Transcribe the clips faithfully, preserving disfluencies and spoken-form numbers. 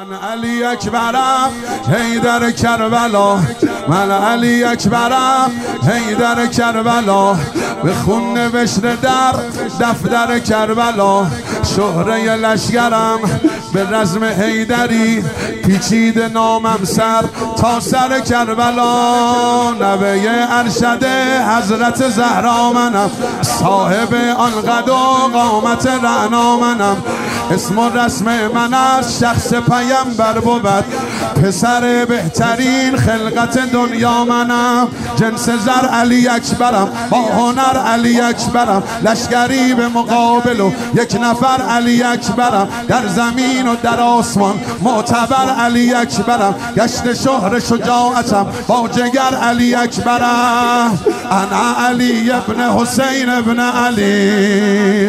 من علی اکبرم حیدر کربلا، من علی اکبرم حیدر کربلا، به خون نوشته در دفتر کربلا، شهره لشکرم به رزم حیدری، پیچید نامم سر تا سر کربلا، نوه ارشد حضرت زهرا منم، صاحب آن قد و قامت رعنا منم، اسم و رسم من از شخص پیمبر بود، پسر بهترین خلقت دنیا منم، جنس زر علی اکبرم، با هنر علی اکبرم، لشکری به مقابل و یک نفر علی اکبرم، در زمین و در آسمان معتبر علی اکبرم، گشت شهر شجاعتم با جگر علی اکبرم، انا علی ابن حسین ابن علی،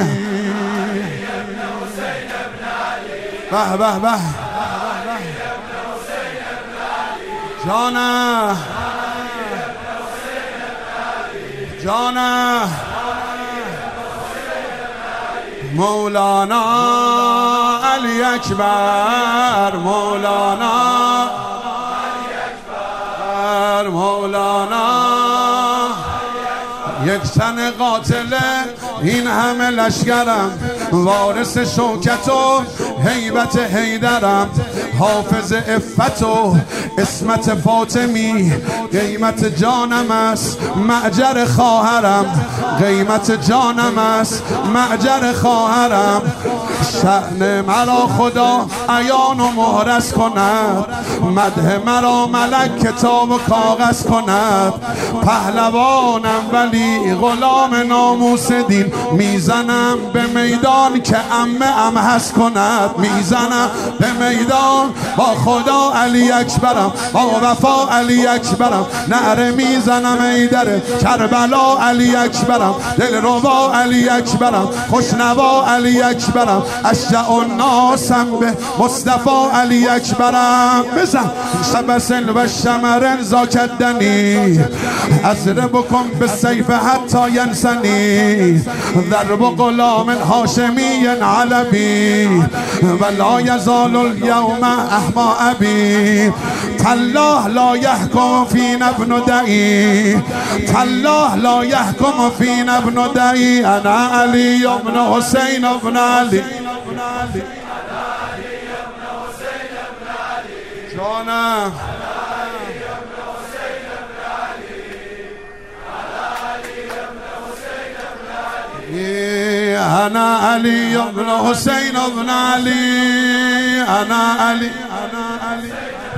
به به به جانم جانم مولانا علی اکبر، مولانا علی اکبر، مولانا یک تن قاتله این همه لشکرم، وارث شوکت و هیبت حیدرم، حافظ عفت و اسمت فاطمی، قیمت جانم است معجر خواهرم، قیمت جانم است معجر خواهرم، شأن مرا خدا عیان و مهرس کند، مدح مرا ملک کتاب و کاغذ کند، پهلوانم ولی غلام ناموس دین، میزنم به میدان که عمه ام هست کند، میزنم به میدان با خدا علی اکبرم، با وفا علی اکبرم، نعره میزنم حیدر کربلا علی اکبرم، دل ربا علی اکبرم، خوشنوا علی اکبرم، اشجع الناسم به مصطفی علی اکبرم، بزن شبسل و شمرن زاکدنی، اضرب بکن به سیف حتی ینسنی، ضرب غلام هاشمی علبی، ولا یزال الیوم احما ابی، تالله لا یحکم فینا ابن دعی، تالله لا یحکم فینا ابن دعی، انا علی ابن حسین ابن علی، جانم انا علی ابن حسین ابن علی، انا علی انا علی،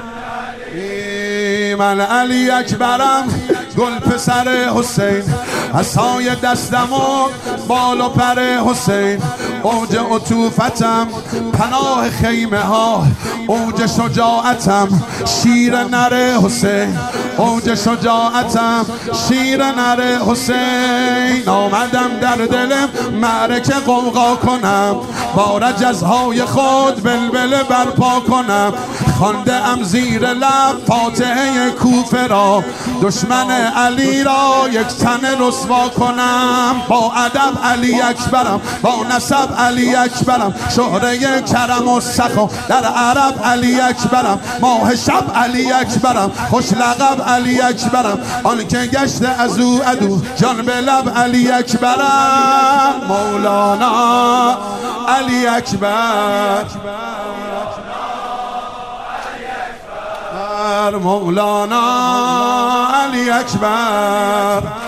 من علی اکبرم گل پسر حسین، عصای دستم و بال و پر حسین، اوج عطوفتم پناه خیمه ها، اوج شجاعتم شیر نر حسین، اوج شجاعتم شیر نر حسین، آمدم در دلم معرکه قوقا کنم، با رجزهای خود بلبل برپا کنم، خوانده ام زیر لب فاتحه کوفه را، دشمن علی را یک تن رسوا کنم، با ادب علی اکبرم، با نسب علی اکبرم، شهره کرم و سخا در عرب علی اکبرم، ماه شب علی اکبرم، خوش لقب علی اکبرم، آن که گشت از او عدو جان به لب علی اکبرم، مولانا علی اکبر، مولانا علی اکبر.